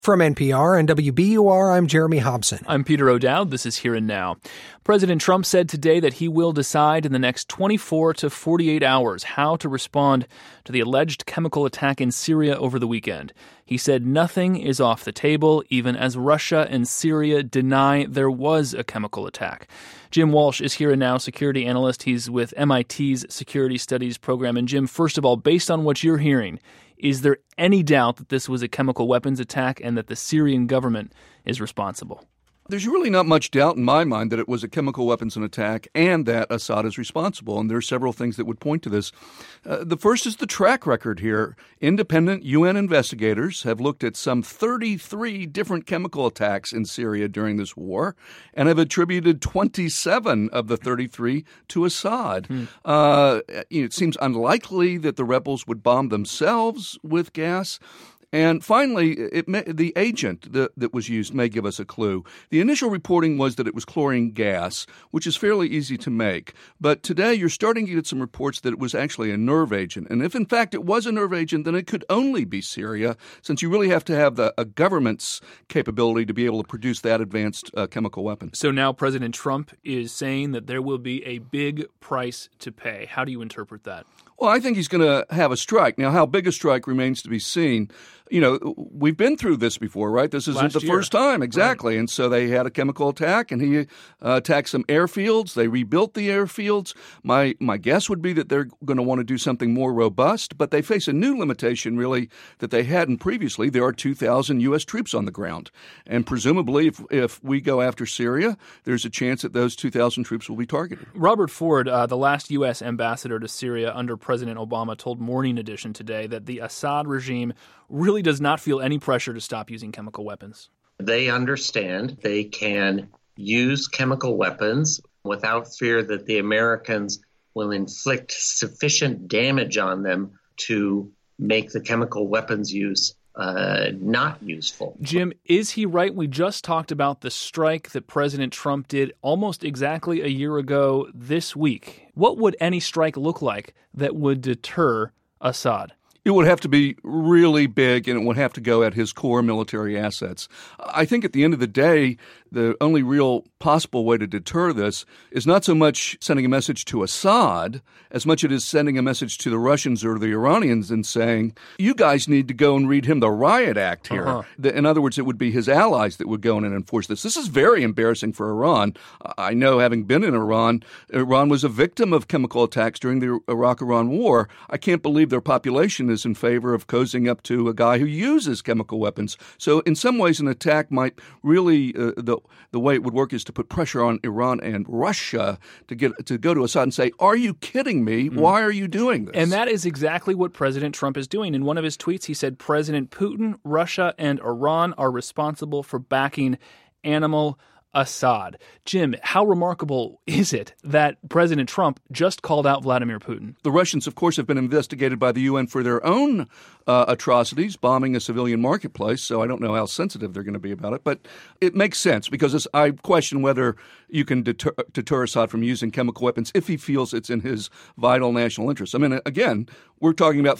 From NPR and WBUR, I'm Jeremy Hobson. I'm Peter O'Dowd. This is Here and Now. President Trump said today that he will decide in the next 24 to 48 hours how to respond to the alleged chemical attack in Syria over the weekend. He said nothing is off the table, even as Russia and Syria deny there was a chemical attack. Jim Walsh is Here and Now security analyst. He's with MIT's Security Studies program. And Jim, first of all, based on what you're hearing, is there any doubt that this was a chemical weapons attack and that the Syrian government is responsible? There's really not much doubt in my mind that it was a chemical weapons attack and that Assad is responsible. And there are several things that would point to this. The first is the track record here. Independent UN investigators have looked at some 33 different chemical attacks in Syria during this war and have attributed 27 of the 33 to Assad. It seems unlikely that the rebels would bomb themselves with gas. And finally, the agent that was used may give us a clue. The initial reporting was that it was chlorine gas, which is fairly easy to make. But today you're starting to get some reports that it was actually a nerve agent. And if, in fact, it was a nerve agent, then it could only be Syria, since you really have to have a government's capability to be able to produce that advanced chemical weapon. So now President Trump is saying that there will be a big price to pay. How do you interpret that? Well, I think he's going to have a strike. Now, how big a strike remains to be seen. You know, we've been through this before, right? This isn't the first time. Exactly. Right. And so they had a chemical attack, and he attacked some airfields. They rebuilt the airfields. My guess would be that they're going to want to do something more robust, but they face a new limitation, really, that they hadn't previously. There are 2,000 U.S. troops on the ground. And presumably, if we go after Syria, there's a chance that those 2,000 troops will be targeted. Robert Ford, the last U.S. ambassador to Syria under President Obama, told Morning Edition today that the Assad regime really does not feel any pressure to stop using chemical weapons. They understand they can use chemical weapons without fear that the Americans will inflict sufficient damage on them to make the chemical weapons use not useful. Jim, is he right? We just talked about the strike that President Trump did almost exactly a year ago this week. What would any strike look like that would deter Assad? It would have to be really big, and it would have to go at his core military assets. I think at the end of the day, the only real possible way to deter this is not so much sending a message to Assad as much as it is sending a message to the Russians or the Iranians and saying, you guys need to go and read him the Riot Act here. In other words, it would be his allies that would go in and enforce this. This is very embarrassing for Iran. I know, having been in Iran, Iran was a victim of chemical attacks during the Iraq-Iran war. I can't believe their population is in favor of cozying up to a guy who uses chemical weapons. So in some ways, an attack might really, the way it would work is to put pressure on Iran and Russia to go to Assad and say, are you kidding me? Why are you doing this? And that is exactly what President Trump is doing. In one of his tweets, he said President Putin, Russia, and Iran are responsible for backing animal Assad. Jim, how remarkable is it that President Trump just called out Vladimir Putin? The Russians, of course, have been investigated by the UN for their own atrocities, bombing a civilian marketplace, so I don't know how sensitive they're going to be about it. But it makes sense because I question whether you can deter Assad from using chemical weapons if he feels it's in his vital national interest. I mean, again, we're talking about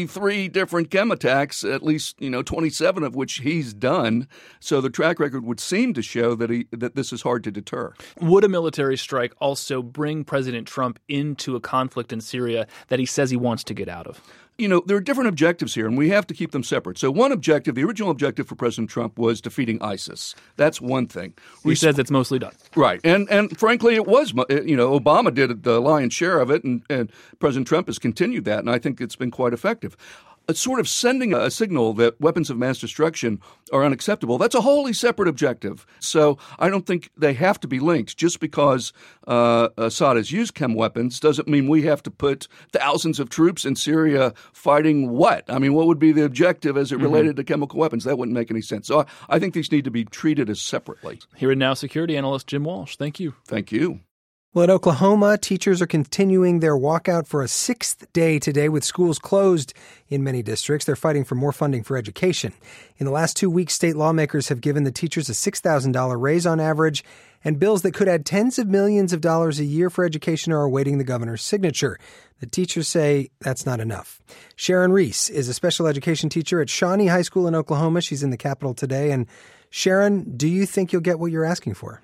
33 different chem attacks, at least 27 of which he's done. So the track record would seem to show that this is hard to deter. Would a military strike also bring President Trump into a conflict in Syria that he says he wants to get out of? There are different objectives here, and we have to keep them separate. So one objective, the original objective for President Trump was defeating ISIS. That's one thing. He says it's mostly done. Right. And frankly, it was. Obama did the lion's share of it, and President Trump has continued that, and I think it's been quite effective. It's sort of sending a signal that weapons of mass destruction are unacceptable. That's a wholly separate objective. So I don't think they have to be linked. Just because Assad has used chem weapons doesn't mean we have to put thousands of troops in Syria fighting what? I mean, what would be the objective as it related to chemical weapons? That wouldn't make any sense. So I think these need to be treated as separately. Here and Now security analyst Jim Walsh. Thank you. Thank you. Well, in Oklahoma, teachers are continuing their walkout for a sixth day today with schools closed in many districts. They're fighting for more funding for education. In the last 2 weeks, state lawmakers have given the teachers a $6,000 raise on average, and bills that could add tens of millions of dollars a year for education are awaiting the governor's signature. The teachers say that's not enough. Sharon Reese is a special education teacher at Shawnee High School in Oklahoma. She's in the Capitol today. And Sharon, do you think you'll get what you're asking for?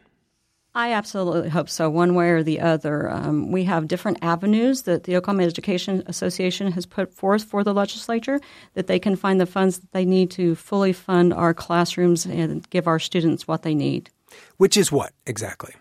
I absolutely hope so, one way or the other. We have different avenues that the Oklahoma Education Association has put forth for the legislature, that they can find the funds that they need to fully fund our classrooms and give our students what they need. Which is what exactly?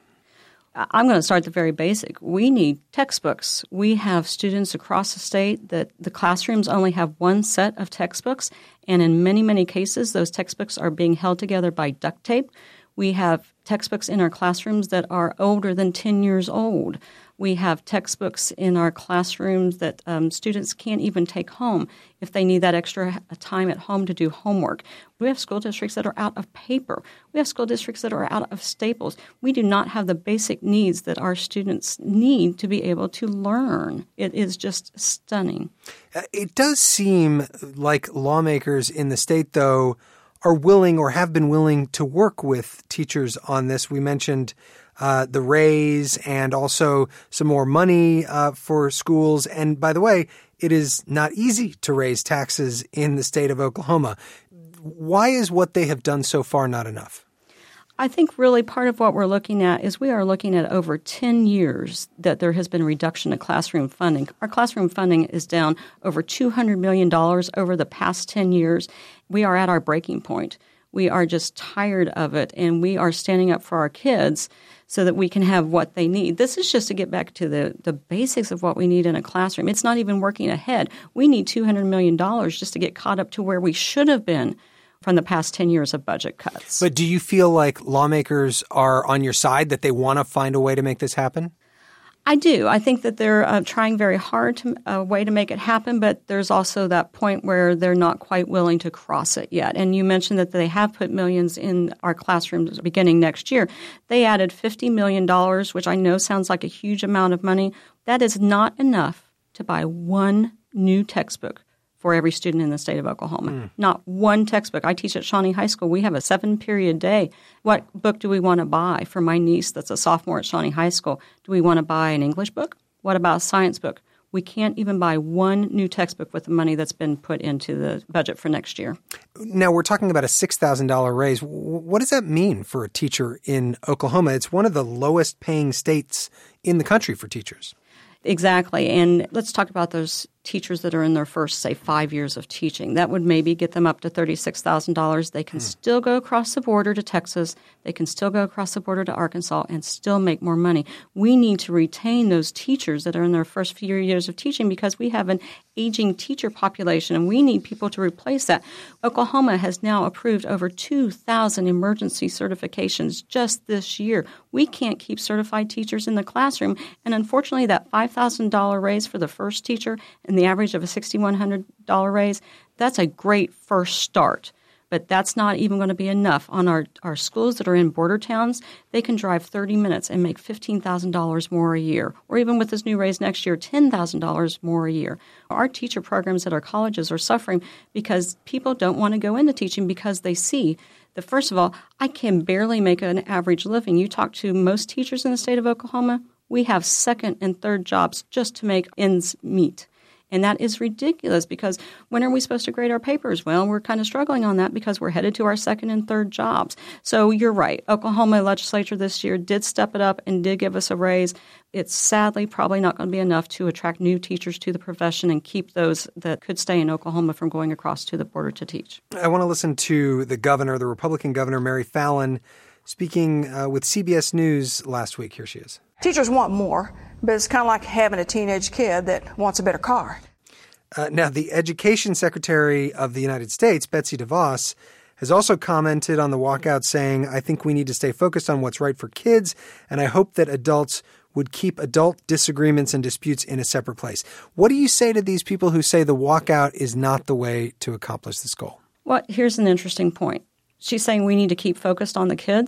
I'm going to start at the very basic. We need textbooks. We have students across the state that the classrooms only have one set of textbooks, and in many, many cases, those textbooks are being held together by duct tape. We have textbooks in our classrooms that are older than 10 years old. We have textbooks in our classrooms that students can't even take home if they need that extra time at home to do homework. We have school districts that are out of paper. We have school districts that are out of staples. We do not have the basic needs that our students need to be able to learn. It is just stunning. It does seem like lawmakers in the state, though, are willing or have been willing to work with teachers on this. We mentioned the raise and also some more money for schools. And by the way, it is not easy to raise taxes in the state of Oklahoma. Why is what they have done so far not enough? I think really part of what we're looking at is we are looking at over 10 years that there has been a reduction in classroom funding. Our classroom funding is down over $200 million over the past 10 years. We are at our breaking point. We are just tired of it, and we are standing up for our kids so that we can have what they need. This is just to get back to the basics of what we need in a classroom. It's not even working ahead. We need $200 million just to get caught up to where we should have been from the past 10 years of budget cuts. But do you feel like lawmakers are on your side, that they want to find a way to make this happen? I do. I think that they're trying very hard to a way to make it happen, but there's also that point where they're not quite willing to cross it yet. And you mentioned that they have put millions in our classrooms beginning next year. They added $50 million, which I know sounds like a huge amount of money. That is not enough to buy one new textbook for every student in the state of Oklahoma. Not one textbook. I teach at Shawnee High School. We have a 7-period day. What book do we want to buy for my niece that's a sophomore at Shawnee High School? Do we want to buy an English book? What about a science book? We can't even buy one new textbook with the money that's been put into the budget for next year. Now, we're talking about a $6,000 raise. What does that mean for a teacher in Oklahoma? It's one of the lowest paying states in the country for teachers. Exactly. And let's talk about those teachers that are in their first, say, 5 years of teaching. That would maybe get them up to $36,000. They can still go across the border to Texas. They can still go across the border to Arkansas and still make more money. We need to retain those teachers that are in their first few years of teaching because we have an aging teacher population, and we need people to replace that. Oklahoma has now approved over 2,000 emergency certifications just this year. We can't keep certified teachers in the classroom, and unfortunately that $5,000 raise for the first teacher and the average of a $6,100 raise, that's a great first start. But that's not even going to be enough. On our schools that are in border towns, they can drive 30 minutes and make $15,000 more a year. Or even with this new raise next year, $10,000 more a year. Our teacher programs at our colleges are suffering because people don't want to go into teaching because they see that, first of all, I can barely make an average living. You talk to most teachers in the state of Oklahoma, we have second and third jobs just to make ends meet. And that is ridiculous because when are we supposed to grade our papers? Well, we're kind of struggling on that because we're headed to our second and third jobs. So you're right. Oklahoma legislature this year did step it up and did give us a raise. It's sadly probably not going to be enough to attract new teachers to the profession and keep those that could stay in Oklahoma from going across to the border to teach. I want to listen to the governor, the Republican governor, Mary Fallin, speaking with CBS News last week. Here she is. Teachers want more, but it's kind of like having a teenage kid that wants a better car. Now, the Education Secretary of the United States, Betsy DeVos, has also commented on the walkout saying, I think we need to stay focused on what's right for kids, and I hope that adults would keep adult disagreements and disputes in a separate place. What do you say to these people who say the walkout is not the way to accomplish this goal? Well, here's an interesting point. She's saying we need to keep focused on the kids.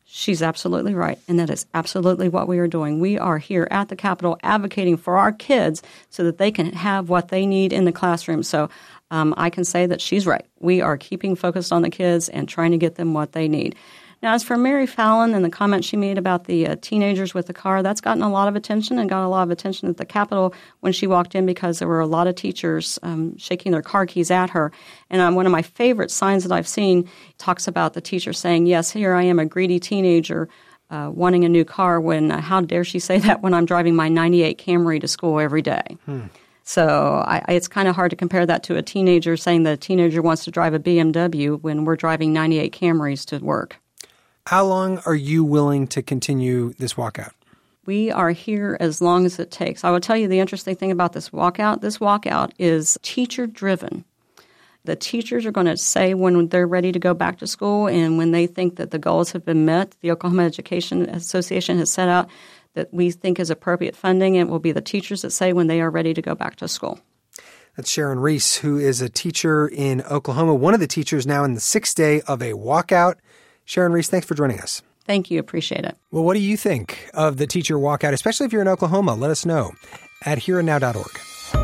She's absolutely right, and that is absolutely what we are doing. We are here at the Capitol advocating for our kids so that they can have what they need in the classroom. So I can say that she's right. We are keeping focused on the kids and trying to get them what they need. Now, as for Mary Fallon and the comment she made about the teenagers with the car, that's gotten a lot of attention and got a lot of attention at the Capitol when she walked in because there were a lot of teachers shaking their car keys at her. And one of my favorite signs that I've seen talks about the teacher saying, yes, here I am, a greedy teenager wanting a new car when, how dare she say that when I'm driving my 98 Camry to school every day. So it's kind of hard to compare that to a teenager saying that a teenager wants to drive a BMW when we're driving 98 Camrys to work. How long are you willing to continue this walkout? We are here as long as it takes. I will tell you the interesting thing about this walkout is teacher-driven. The teachers are going to say when they're ready to go back to school and when they think that the goals have been met. The Oklahoma Education Association has set out that we think is appropriate funding. It will be the teachers that say when they are ready to go back to school. That's Sharon Reese, who is a teacher in Oklahoma, one of the teachers now in the 6th day of a walkout. Sharon Reese, thanks for joining us. Thank you. Appreciate it. Well, what do you think of the teacher walkout, especially if you're in Oklahoma? Let us know at hereandnow.org.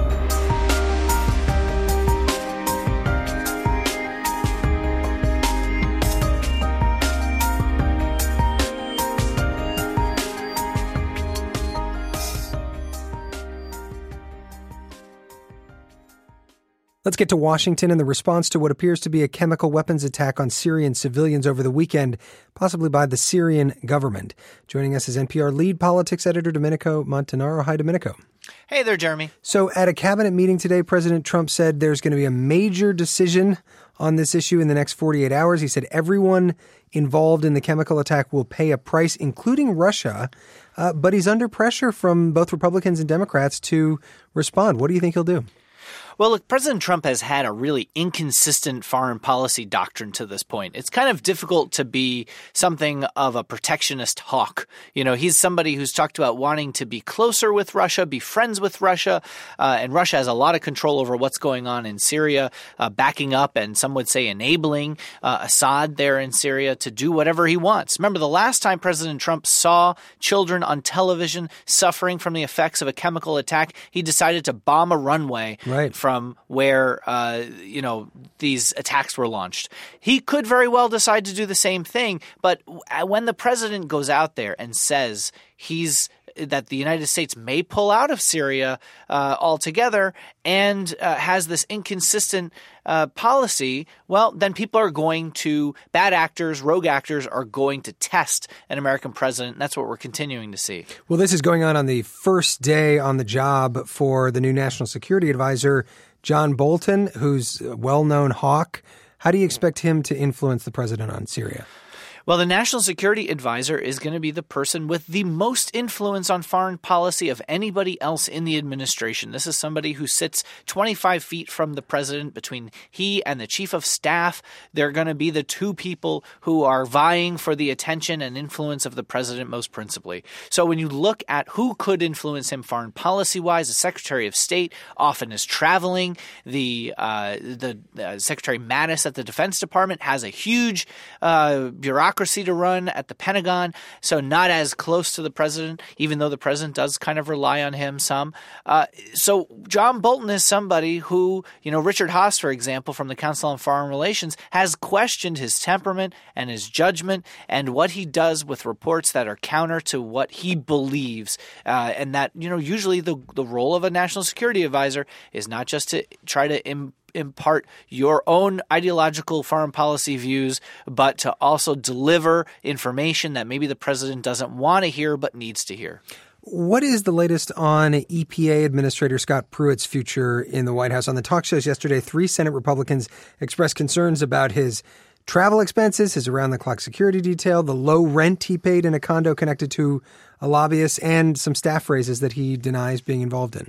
Let's get to Washington and the response to what appears to be a chemical weapons attack on Syrian civilians over the weekend, possibly by the Syrian government. Joining us is NPR lead politics editor Domenico Montanaro. Hi, Domenico. Hey there, Jeremy. So at a cabinet meeting today, President Trump said there's going to be a major decision on this issue in the next 48 hours. He said everyone involved in the chemical attack will pay a price, including Russia. But he's under pressure from both Republicans and Democrats to respond. What do you think he'll do? Well, look, President Trump has had a really inconsistent foreign policy doctrine to this point. It's kind of difficult to be something of a protectionist hawk. You know, he's somebody who's talked about wanting to be closer with Russia, be friends with Russia, and Russia has a lot of control over what's going on in Syria, backing up and some would say enabling Assad there in Syria to do whatever he wants. Remember, the last time President Trump saw children on television suffering from the effects of a chemical attack, he decided to bomb a runway from where, these attacks were launched. He could very well decide to do the same thing. But when the president goes out there and says that the United States may pull out of Syria altogether and has this inconsistent policy, well, then bad actors, rogue actors are going to test an American president. And that's what we're continuing to see. Well, this is going on the first day on the job for the new National Security Advisor, John Bolton, who's a well-known hawk. How do you expect him to influence the president on Syria? Well, the National Security Advisor is going to be the person with the most influence on foreign policy of anybody else in the administration. This is somebody who sits 25 feet from the president. Between he and the chief of staff, they're going to be the two people who are vying for the attention and influence of the president most principally. So when you look at who could influence him foreign policy-wise, the Secretary of State often is traveling. The Secretary Mattis at the Defense Department has a huge bureaucracy to run at the Pentagon, so not as close to the president, even though the president does kind of rely on him some. So John Bolton is somebody who, Richard Haass, for example, from the Council on Foreign Relations, has questioned his temperament and his judgment and what he does with reports that are counter to what he believes. And that, usually the role of a national security advisor is not just to try to impart your own ideological foreign policy views, but to also deliver information that maybe the president doesn't want to hear but needs to hear. What is the latest on EPA Administrator Scott Pruitt's future in the White House? On the talk shows yesterday, 3 Senate Republicans expressed concerns about his travel expenses, his around-the-clock security detail, the low rent he paid in a condo connected to a lobbyist, and some staff raises that he denies being involved in.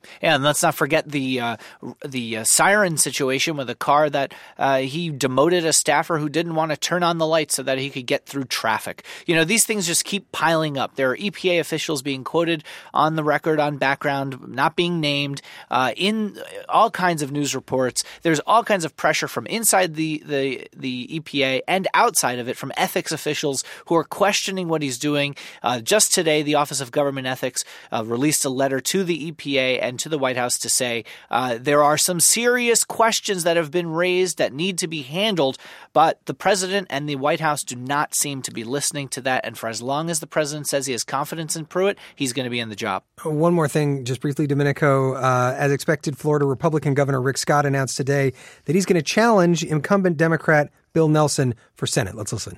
Yeah, and let's not forget the siren situation with a car that he demoted a staffer who didn't want to turn on the lights so that he could get through traffic. These things just keep piling up. There are EPA officials being quoted on the record, on background, not being named, in all kinds of news reports. There's all kinds of pressure from inside the EPA and outside of it from ethics officials who are questioning what he's doing. Just today, the Office of Government Ethics released a letter to the EPA and to the White House to say there are some serious questions that have been raised that need to be handled, but the president and the White House do not seem to be listening to that. And for as long as the president says he has confidence in Pruitt, he's going to be in the job. One more thing, just briefly, Domenico. As expected, Florida Republican Governor Rick Scott announced today that he's going to challenge incumbent Democrat Bill Nelson for Senate. Let's listen.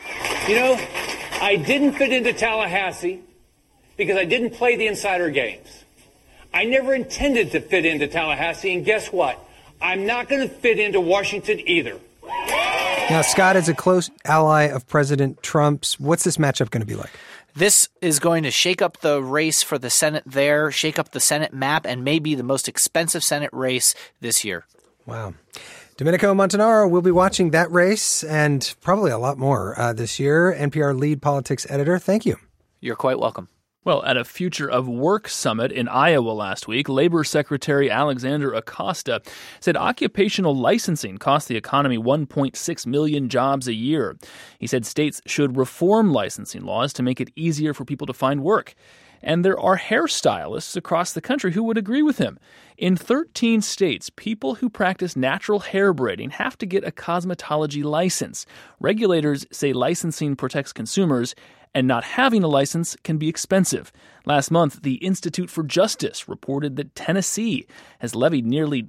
I didn't fit into Tallahassee because I didn't play the insider games. I never intended to fit into Tallahassee, and guess what? I'm not going to fit into Washington either. Now, Scott is a close ally of President Trump's. What's this matchup going to be like? This is going to shake up the race for the Senate there, shake up the Senate map, and maybe the most expensive Senate race this year. Wow. Domenico Montanaro will be watching that race and probably a lot more this year. NPR lead politics editor, thank you. You're quite welcome. Well, at a Future of Work summit in Iowa last week, Labor Secretary Alexander Acosta said occupational licensing costs the economy 1.6 million jobs a year. He said states should reform licensing laws to make it easier for people to find work. And there are hairstylists across the country who would agree with him. In 13 states, people who practice natural hair braiding have to get a cosmetology license. Regulators say licensing protects consumers, and not having a license can be expensive. Last month, the Institute for Justice reported that Tennessee has levied nearly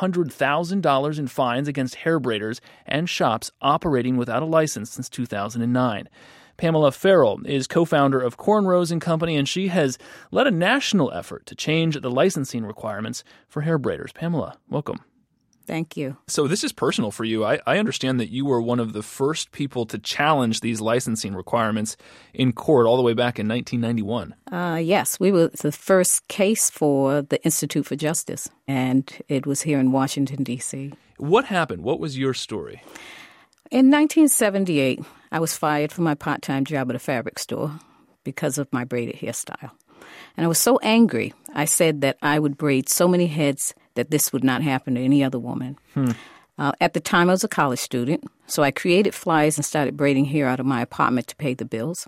$100,000 in fines against hair braiders and shops operating without a license since 2009. Pamela Farrell is co-founder of Cornrows & Company, and she has led a national effort to change the licensing requirements for hair braiders. Pamela, welcome. Thank you. So this is personal for you. I understand that you were one of the first people to challenge these licensing requirements in court all the way back in 1991. Yes, we were the first case for the Institute for Justice, and it was here in Washington, D.C. What happened? What was your story? In 1978, I was fired from my part-time job at a fabric store because of my braided hairstyle. And I was so angry, I said that I would braid so many heads that this would not happen to any other woman. At the time, I was a college student, so I created flyers and started braiding hair out of my apartment to pay the bills.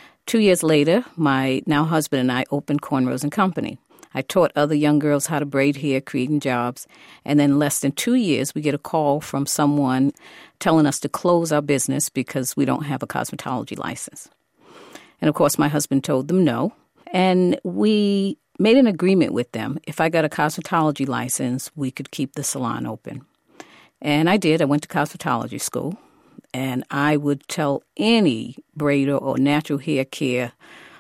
2 years later, my now husband and I opened Cornrows & Company. I taught other young girls how to braid hair, creating jobs, and then in less than 2 years, we get a call from someone telling us to close our business because we don't have a cosmetology license. And of course, my husband told them no, and we made an agreement with them. If I got a cosmetology license, we could keep the salon open. And I did. I went to cosmetology school, and I would tell any braider or natural hair care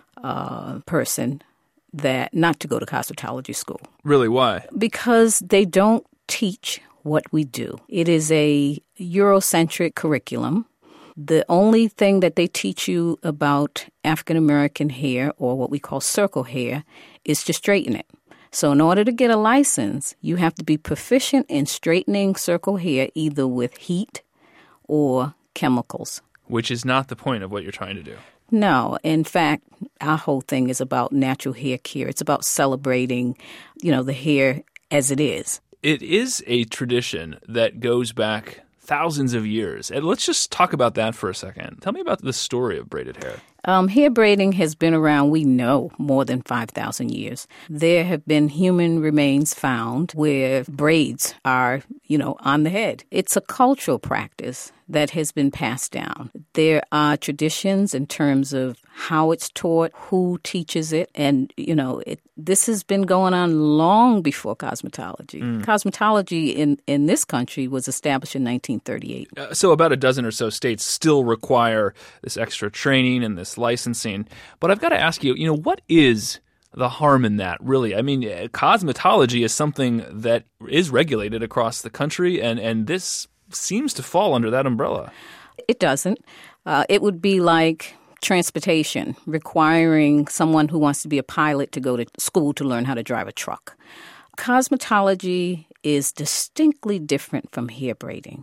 person that not to go to cosmetology school. Really? Why? Because they don't teach what we do. It is a Eurocentric curriculum. The only thing that they teach you about African-American hair, or what we call circle hair, is to straighten it. So in order to get a license, you have to be proficient in straightening circle hair either with heat or chemicals. Which is not the point of what you're trying to do. No. In fact, our whole thing is about natural hair care. It's about celebrating, the hair as it is. It is a tradition that goes back thousands of years. And let's just talk about that for a second. Tell me about the story of braided hair. Hair braiding has been around, we know, more than 5,000 years. There have been human remains found where braids are, on the head. It's a cultural practice that has been passed down. There are traditions in terms of how it's taught, who teaches it, and, this has been going on long before cosmetology. Cosmetology in this country was established in 1938. So about a dozen or so states still require this extra training and this licensing. But I've got to ask you, what is the harm in that, really? I mean, cosmetology is something that is regulated across the country, and this seems to fall under that umbrella. It doesn't. It would be like transportation, requiring someone who wants to be a pilot to go to school to learn how to drive a truck. Cosmetology is distinctly different from hair braiding.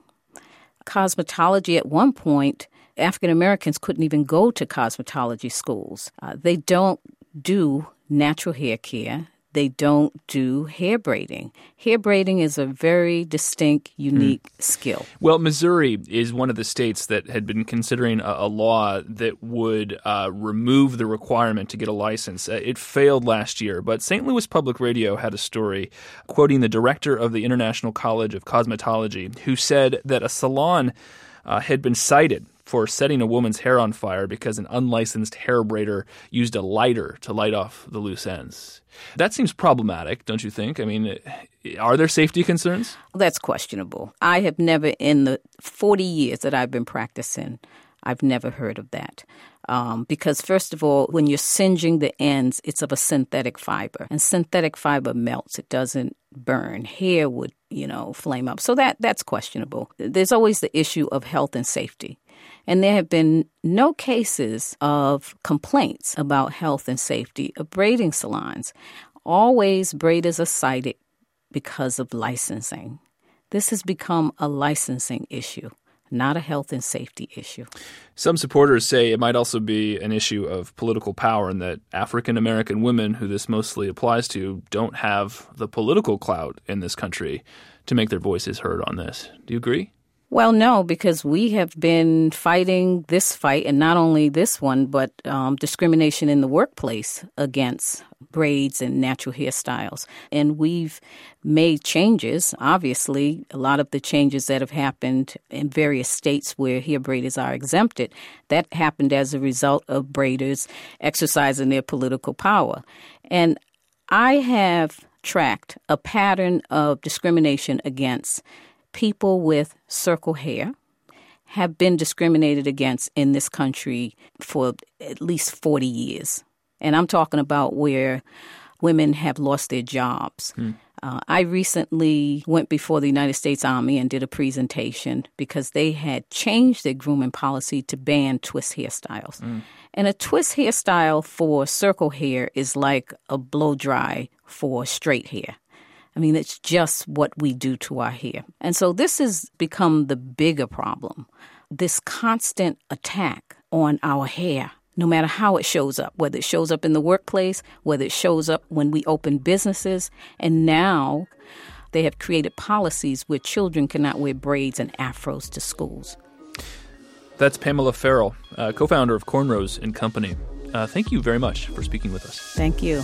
Cosmetology, at one point, African Americans couldn't even go to cosmetology schools. They don't do natural hair care. They don't do hair braiding. Hair braiding is a very distinct, unique skill. Well, Missouri is one of the states that had been considering a law that would remove the requirement to get a license. It failed last year, but St. Louis Public Radio had a story quoting the director of the International College of Cosmetology, who said that a salon had been cited for setting a woman's hair on fire because an unlicensed hair braider used a lighter to light off the loose ends. That seems problematic, don't you think? I mean, are there safety concerns? That's questionable. I have never, in the 40 years that I've been practicing, I've never heard of that. Because first of all, when you're singeing the ends, it's of a synthetic fiber. And synthetic fiber melts. It doesn't burn. Hair would, flame up. So that's questionable. There's always the issue of health and safety. And there have been no cases of complaints about health and safety of braiding salons. Always braiders are cited because of licensing. This has become a licensing issue, not a health and safety issue. Some supporters say it might also be an issue of political power and that African American women, who this mostly applies to, don't have the political clout in this country to make their voices heard on this. Do you agree? Well, no, because we have been fighting this fight, and not only this one, but discrimination in the workplace against braids and natural hairstyles. And we've made changes. Obviously, a lot of the changes that have happened in various states where hair braiders are exempted, that happened as a result of braiders exercising their political power. And I have tracked a pattern of discrimination against people with circle hair, have been discriminated against in this country for at least 40 years. And I'm talking about where women have lost their jobs. I recently went before the United States Army and did a presentation because they had changed their grooming policy to ban twist hairstyles. And a twist hairstyle for circle hair is like a blow dry for straight hair. I mean, it's just what we do to our hair. And so this has become the bigger problem, this constant attack on our hair, no matter how it shows up, whether it shows up in the workplace, whether it shows up when we open businesses. And now they have created policies where children cannot wear braids and afros to schools. That's Pamela Farrell, co-founder of Cornrows & Company. Thank you very much for speaking with us. Thank you.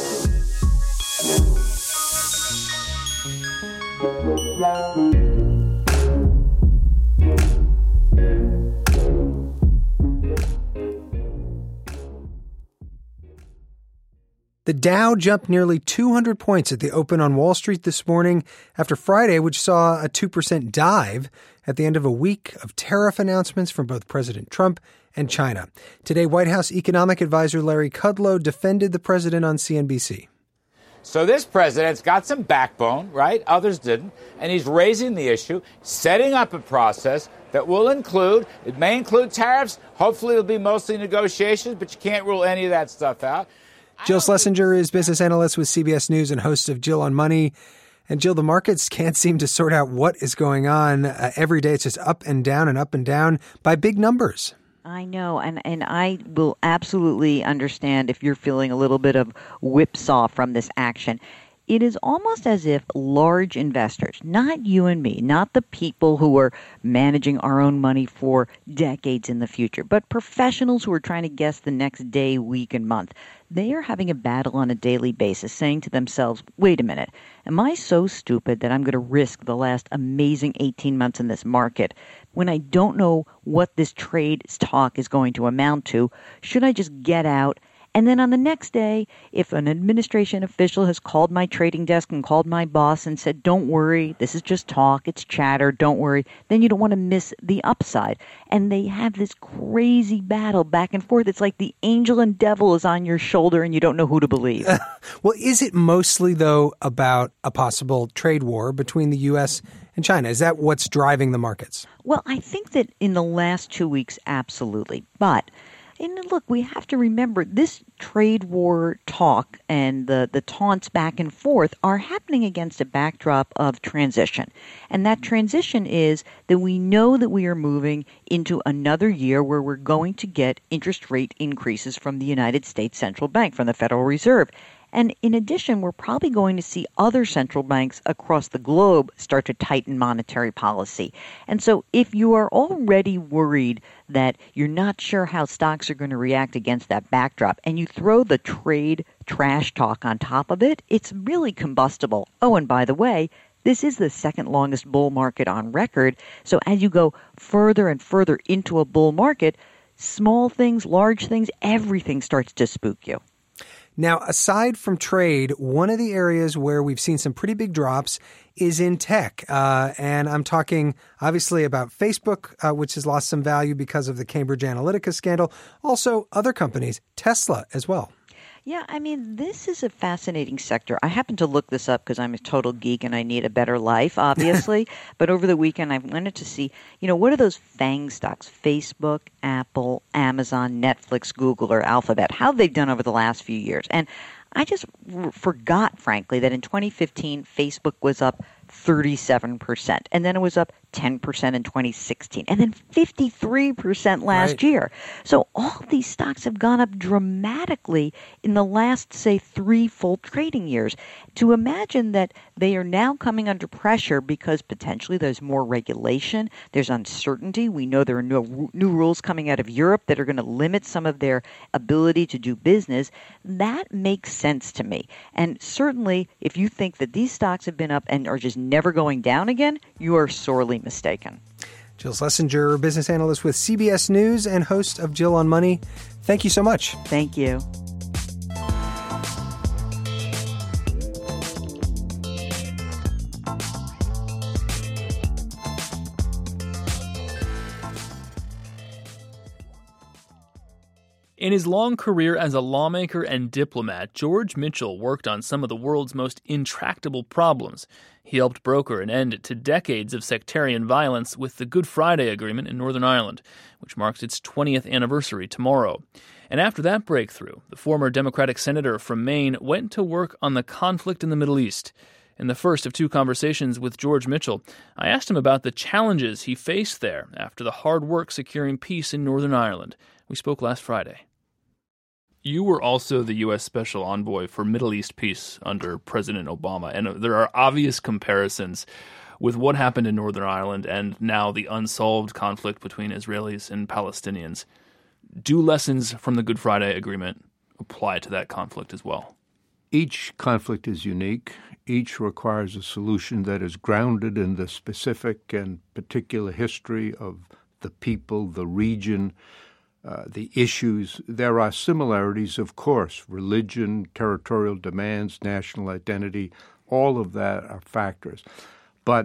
The Dow jumped nearly 200 points at the open on Wall Street this morning after Friday, which saw a 2% dive at the end of a week of tariff announcements from both President Trump and China. Today, White House economic advisor Larry Kudlow defended the president on CNBC. So this president's got some backbone, right? Others didn't. And he's raising the issue, setting up a process that will include, it may include tariffs. Hopefully it'll be mostly negotiations, but you can't rule any of that stuff out. Jill Schlesinger is business analyst with CBS News and host of Jill on Money. And Jill, the markets can't seem to sort out what is going on. Every day it's just up and down by big numbers. I know, and I will absolutely understand if you're feeling a little bit of whipsaw from this action. It is almost as if large investors, not you and me, not the people who are managing our own money for decades in the future, but professionals who are trying to guess the next day, week, and month, they are having a battle on a daily basis, saying to themselves, wait a minute, am I so stupid that I'm going to risk the last amazing 18 months in this market when I don't know what this trade talk is going to amount to? Should I just get out? And then on the next day, if an administration official has called my trading desk and called my boss and said, don't worry, this is just talk, it's chatter, don't worry, then you don't want to miss the upside. And they have this crazy battle back and forth. It's like the angel and devil is on your shoulder and you don't know who to believe. Well, is it mostly, though, about a possible trade war between the U.S. and China? Is that what's driving the markets? Well, I think that in the last 2 weeks, absolutely. But And look, we have to remember this trade war talk and the taunts back and forth are happening against a backdrop of transition. And that transition is that we know that we are moving into another year where we're going to get interest rate increases from the United States Central Bank, from the Federal Reserve. And in addition, we're probably going to see other central banks across the globe start to tighten monetary policy. And so if you are already worried that you're not sure how stocks are going to react against that backdrop, and you throw the trade trash talk on top of it, it's really combustible. Oh, and by the way, this is the second longest bull market on record. So as you go further and further into a bull market, small things, large things, everything starts to spook you. Now, aside from trade, one of the areas where we've seen some pretty big drops is in tech. And I'm talking obviously about Facebook, which has lost some value because of the Cambridge Analytica scandal. Also, other companies, Tesla as well. Yeah, I mean, this is a fascinating sector. I happen to look this up because I'm a total geek and I need a better life, obviously. But over the weekend, I wanted to see, what are those FANG stocks? Facebook, Apple, Amazon, Netflix, Google, or Alphabet. How have they done over the last few years? And I just forgot, frankly, that in 2015, Facebook was up 37%. And then it was up 10% in 2016. And then 53% last year. So all these stocks have gone up dramatically in the last, say, 3 full trading years. To imagine that they are now coming under pressure because potentially there's more regulation, there's uncertainty. We know there are new rules coming out of Europe that are going to limit some of their ability to do business. That makes sense to me. And certainly, if you think that these stocks have been up and are just never going down again, you are sorely mistaken. Jill Schlesinger, business analyst with CBS News and host of Jill on Money. Thank you so much. Thank you. In his long career as a lawmaker and diplomat, George Mitchell worked on some of the world's most intractable problems. He helped broker an end to decades of sectarian violence with the Good Friday Agreement in Northern Ireland, which marks its 20th anniversary tomorrow. And after that breakthrough, the former Democratic senator from Maine went to work on the conflict in the Middle East. In the first of 2 conversations with George Mitchell, I asked him about the challenges he faced there after the hard work securing peace in Northern Ireland. We spoke last Friday. You were also the U.S. Special Envoy for Middle East Peace under President Obama, and there are obvious comparisons with what happened in Northern Ireland and now the unsolved conflict between Israelis and Palestinians. Do lessons from the Good Friday Agreement apply to that conflict as well? Each conflict is unique. Each requires a solution that is grounded in the specific and particular history of the people, the region, the issues. There are similarities, of course, religion, territorial demands, national identity, all of that are factors. But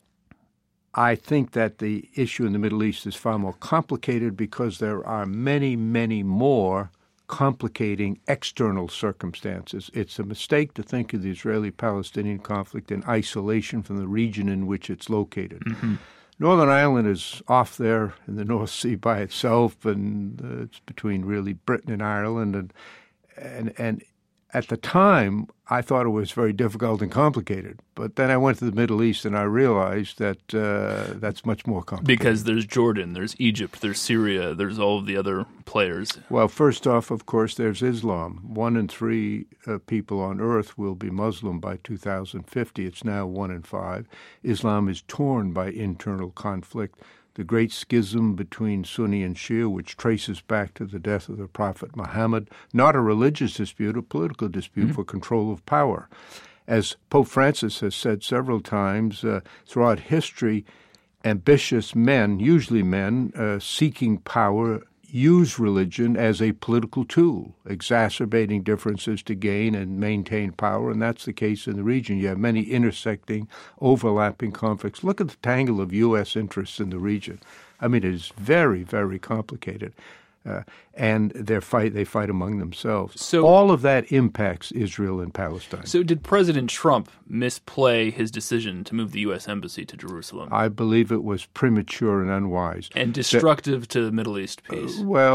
I think that the issue in the Middle East is far more complicated because there are many, many more complicating external circumstances. It's a mistake to think of the Israeli-Palestinian conflict in isolation from the region in which it's located. Mm-hmm. Northern Ireland is off there in the North Sea by itself, and it's between really Britain and Ireland. And at the time, I thought it was very difficult and complicated. But then I went to the Middle East, and I realized that that's much more complicated. Because there's Jordan, there's Egypt, there's Syria, there's all of the other players. Well, first off, of course, there's Islam. 1 in 3 people on earth will be Muslim by 2050. It's now 1 in 5. Islam is torn by internal conflict. The great schism between Sunni and Shia, which traces back to the death of the Prophet Muhammad, not a religious dispute, a political dispute for control of power. As Pope Francis has said several times throughout history, ambitious men, usually men seeking power, use religion as a political tool, exacerbating differences to gain and maintain power, and that's the case in the region. You have many intersecting, overlapping conflicts. Look at the tangle of U.S. interests in the region. I mean, it is very, very complicated. and they fight among themselves. So all of that impacts Israel and Palestine. So did President Trump misplay his decision to move the U.S. Embassy to Jerusalem? I believe it was premature and unwise. And destructive to the Middle East peace.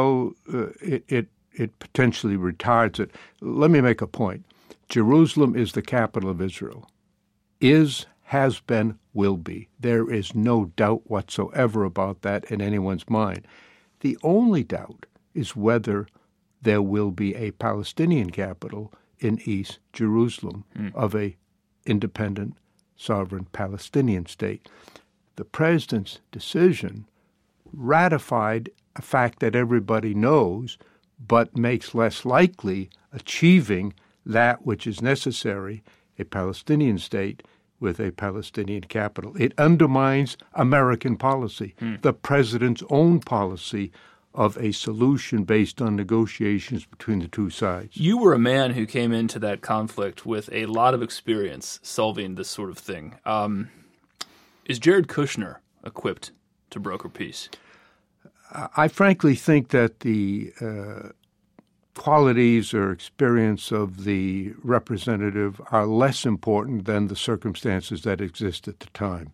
It potentially retards it. Let me make a point. Jerusalem is the capital of Israel. Is, has been, will be. There is no doubt whatsoever about that in anyone's mind. The only doubt is whether there will be a Palestinian capital in East Jerusalem of a independent, sovereign Palestinian state. The president's decision ratified a fact that everybody knows, but makes less likely achieving that which is necessary, a Palestinian state with a Palestinian capital. It undermines American policy, the president's own policy of a solution based on negotiations between the two sides. You were a man who came into that conflict with a lot of experience solving this sort of thing. Is Jared Kushner equipped to broker peace? I frankly think that the qualities or experience of the representative are less important than the circumstances that exist at the time.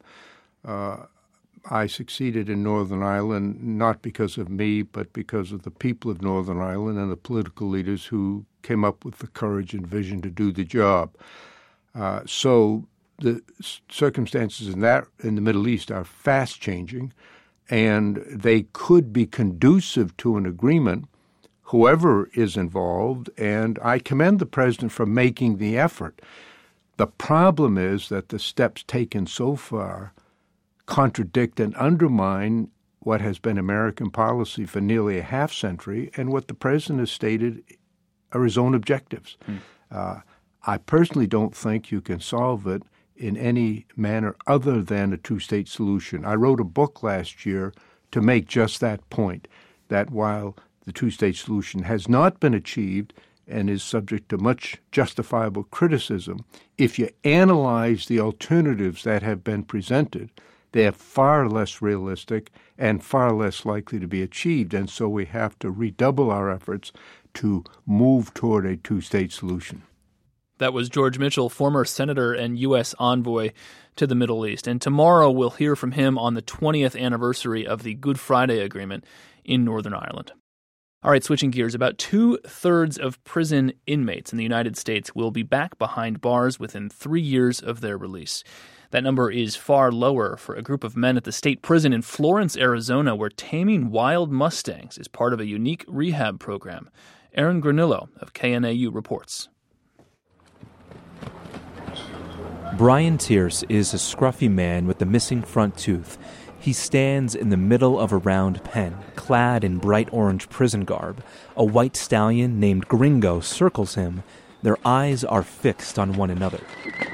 I succeeded in Northern Ireland not because of me, but because of the people of Northern Ireland and the political leaders who came up with the courage and vision to do the job. So the circumstances in the Middle East are fast changing, and they could be conducive to an agreement, whoever is involved, and I commend the president for making the effort. The problem is that the steps taken so far contradict and undermine what has been American policy for nearly a half century and what the president has stated are his own objectives. I personally don't think you can solve it in any manner other than a two-state solution. I wrote a book last year to make just that point, that while the two-state solution has not been achieved and is subject to much justifiable criticism, if you analyze the alternatives that have been presented, they are far less realistic and far less likely to be achieved. And so we have to redouble our efforts to move toward a two-state solution. That was George Mitchell, former senator and U.S. envoy to the Middle East. And tomorrow we'll hear from him on the 20th anniversary of the Good Friday Agreement in Northern Ireland. All right, switching gears, about 2/3 of prison inmates in the United States will be back behind bars within 3 years of their release. That number is far lower for a group of men at the state prison in Florence, Arizona, where taming wild mustangs is part of a unique rehab program. Aaron Granillo of KNAU reports. Brian Tierce is a scruffy man with a missing front tooth. He stands in the middle of a round pen, clad in bright orange prison garb. A white stallion named Gringo circles him. Their eyes are fixed on one another.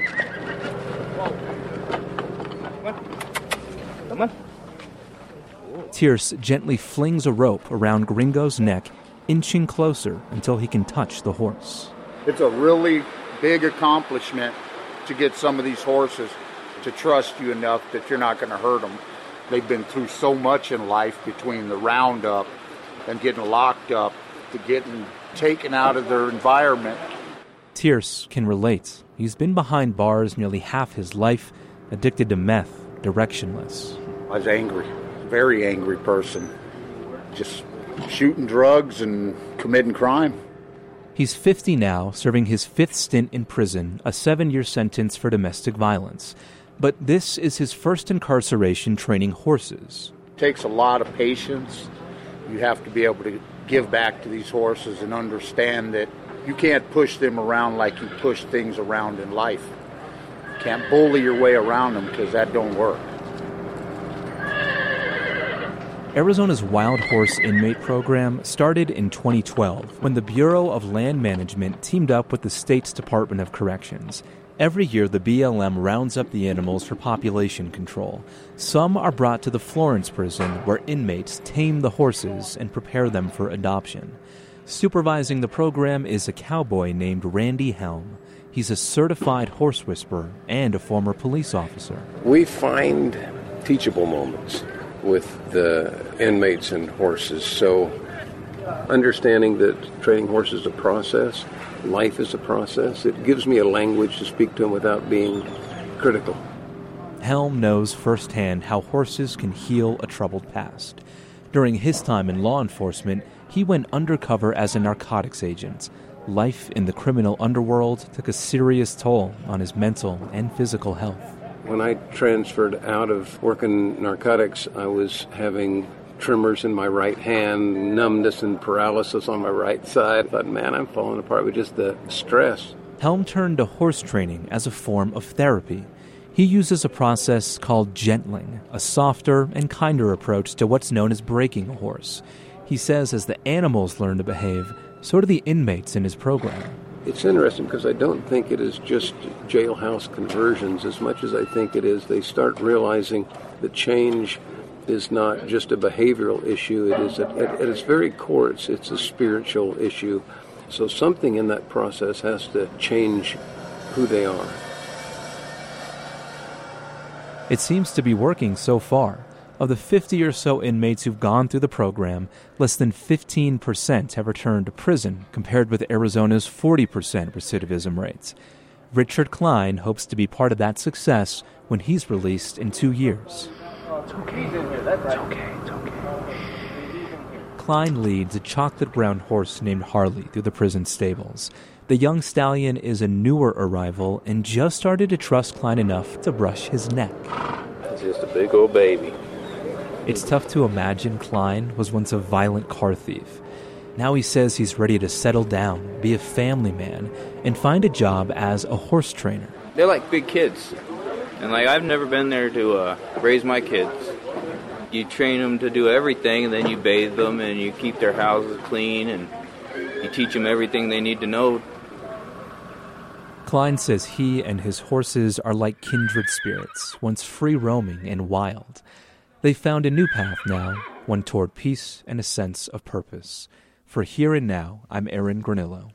Come on. Tierce gently flings a rope around Gringo's neck, inching closer until he can touch the horse. It's a really big accomplishment to get some of these horses to trust you enough that you're not going to hurt them. They've been through so much in life, between the roundup and getting locked up to getting taken out of their environment. Tierce can relate. He's been behind bars nearly half his life, addicted to meth, directionless. I was angry, very angry person, just shooting drugs and committing crime. He's 50 now, serving his 5th stint in prison, a 7-year sentence for domestic violence. But this is his first incarceration training horses. It takes a lot of patience. You have to be able to give back to these horses and understand that you can't push them around like you push things around in life. You can't bully your way around them because that don't work. Arizona's Wild Horse Inmate Program started in 2012 when the Bureau of Land Management teamed up with the state's Department of Corrections. Every year, the BLM rounds up the animals for population control. Some are brought to the Florence prison, where inmates tame the horses and prepare them for adoption. Supervising the program is a cowboy named Randy Helm. He's a certified horse whisperer and a former police officer. We find teachable moments with the inmates and horses, so Understanding that training horses is a process, life is a process, it gives me a language to speak to them without being critical. Helm knows firsthand how horses can heal a troubled past. During his time in law enforcement, he went undercover as a narcotics agent. Life in the criminal underworld took a serious toll on his mental and physical health. When I transferred out of working narcotics, I was having tremors in my right hand, numbness and paralysis on my right side. I thought, man, I'm falling apart with just the stress. Helm turned to horse training as a form of therapy. He uses a process called gentling, a softer and kinder approach to what's known as breaking a horse. He says as the animals learn to behave, so do the inmates in his program. It's interesting because I don't think it is just jailhouse conversions as much as I think it is they start realizing that change is not just a behavioral issue. It is at its very core, it's a spiritual issue. So something in that process has to change who they are. It seems to be working so far. Of the 50 or so inmates who've gone through the program, less than 15% have returned to prison, compared with Arizona's 40% recidivism rates. Richard Klein hopes to be part of that success when he's released in 2 years. It's okay, it's okay, it's okay. Klein leads a chocolate-brown horse named Harley through the prison stables. The young stallion is a newer arrival and just started to trust Klein enough to brush his neck. It's just a big old baby. It's tough to imagine Klein was once a violent car thief. Now he says he's ready to settle down, be a family man, and find a job as a horse trainer. They're like big kids. And I've never been there to raise my kids. You train them to do everything, and then you bathe them, and you keep their houses clean, and you teach them everything they need to know. Klein says he and his horses are like kindred spirits, once free-roaming and wild. They've found a new path now, one toward peace and a sense of purpose. For Here and Now, I'm Aaron Granillo.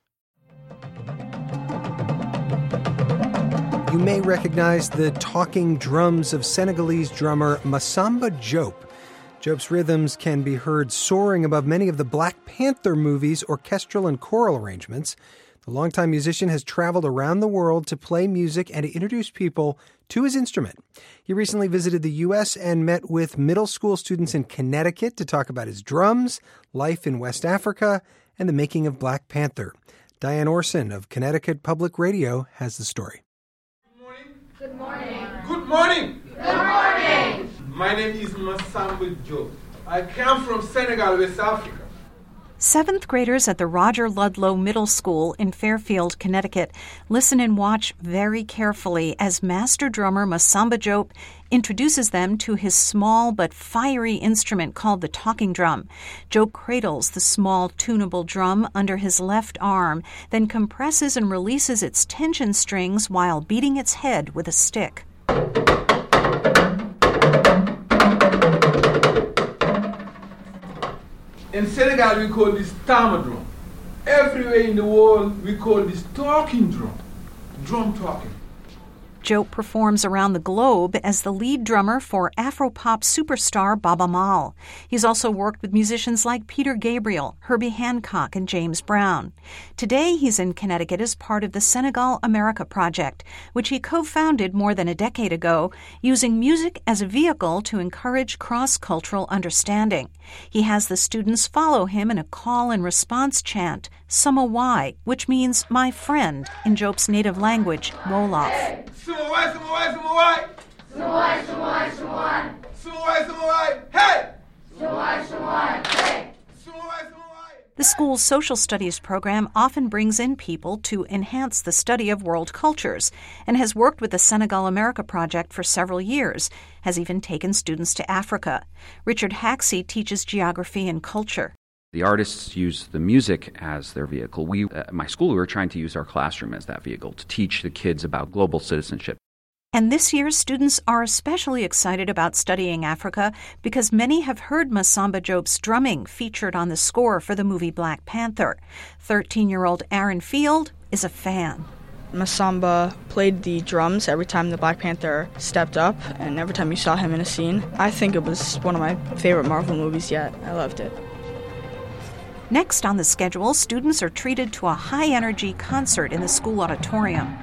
You may recognize the talking drums of Senegalese drummer Massamba Diop. Diop's rhythms can be heard soaring above many of the Black Panther movie's orchestral and choral arrangements. The longtime musician has traveled around the world to play music and to introduce people to his instrument. He recently visited the U.S. and met with middle school students in Connecticut to talk about his drums, life in West Africa, and the making of Black Panther. Diane Orson of Connecticut Public Radio has the story. Good morning. Good morning. Good morning. My name is Massamba Diop. I come from Senegal, West Africa. Seventh graders at the Roger Ludlow Middle School in Fairfield, Connecticut, listen and watch very carefully as master drummer Massamba Diop introduces them to his small but fiery instrument called the talking drum. Diop cradles the small tunable drum under his left arm, then compresses and releases its tension strings while beating its head with a stick. In Senegal, we call this tama drum. Everywhere in the world, we call this talking drum. Drum talking. Diop performs around the globe as the lead drummer for Afropop superstar Baaba Maal. He's also worked with musicians like Peter Gabriel, Herbie Hancock, and James Brown. Today, he's in Connecticut as part of the Senegal America Project, which he co-founded more than a decade ago, using music as a vehicle to encourage cross-cultural understanding. He has the students follow him in a call-and-response chant, Samawai, which means my friend in Diop's native language, Wolof. Samawai, Samawai, Samawai! Samawai, Samawai, Samawai! Samawai, Samawai, hey! Samawai, Samawai, hey! Samawai, Samawai! The school's social studies program often brings in people to enhance the study of world cultures and has worked with the Senegal America Project for several years, has even taken students to Africa. Richard Haxey teaches geography and culture. The artists use the music as their vehicle. We, at my school, we were trying to use our classroom as that vehicle to teach the kids about global citizenship. And this year, students are especially excited about studying Africa because many have heard Massamba Diop's drumming featured on the score for the movie Black Panther. 13-year-old Aaron Field is a fan. Massamba played the drums every time the Black Panther stepped up and every time you saw him in a scene. I think it was one of my favorite Marvel movies yet. I loved it. Next on the schedule, students are treated to a high-energy concert in the school auditorium.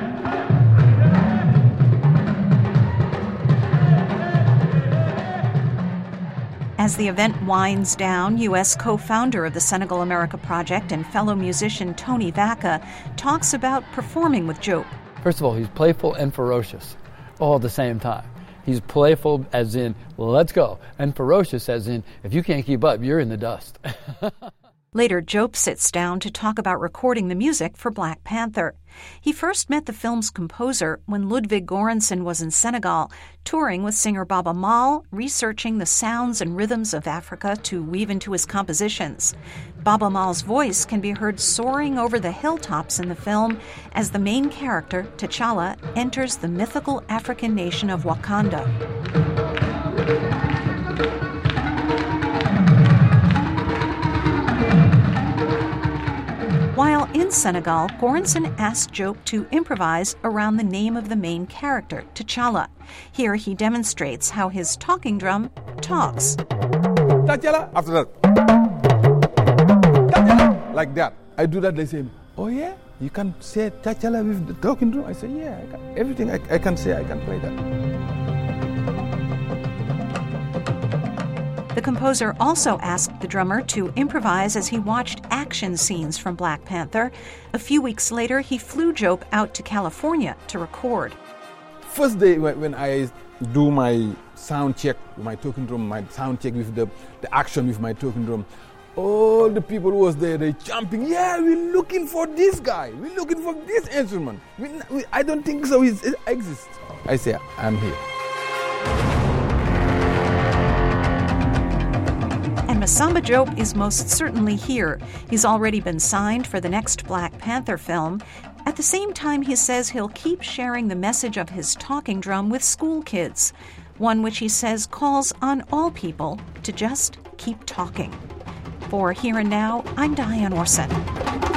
As the event winds down, U.S. co-founder of the Senegal America Project and fellow musician Tony Vaca talks about performing with Diop. First of all, he's playful and ferocious all at the same time. He's playful as in, well, let's go, and ferocious as in, if you can't keep up, you're in the dust. Later, Diop sits down to talk about recording the music for Black Panther. He first met the film's composer when Ludwig Göransson was in Senegal, touring with singer Baaba Maal, researching the sounds and rhythms of Africa to weave into his compositions. Baaba Maal's voice can be heard soaring over the hilltops in the film as the main character, T'Challa, enters the mythical African nation of Wakanda. While in Senegal, Göransson asked Diop to improvise around the name of the main character, T'Challa. Here he demonstrates how his talking drum talks. T'Challa, after that. T'Challa, like that. I do that, they say, oh yeah, you can say T'Challa with the talking drum? I say, yeah, I can. Everything I can say, I can play that. The composer also asked the drummer to improvise as he watched action scenes from Black Panther. A few weeks later, he flew Diop out to California to record. First day when I do my sound check, my talking drum, my sound check with the action with my talking drum, all the people who was there, they jumping, yeah, we're looking for this guy, we're looking for this instrument. I don't think so, it exists. I say, I'm here. And Masamba Diop is most certainly here. He's already been signed for the next Black Panther film. At the same time, he says he'll keep sharing the message of his talking drum with school kids, one which he says calls on all people to just keep talking. For Here and Now, I'm Diane Orson.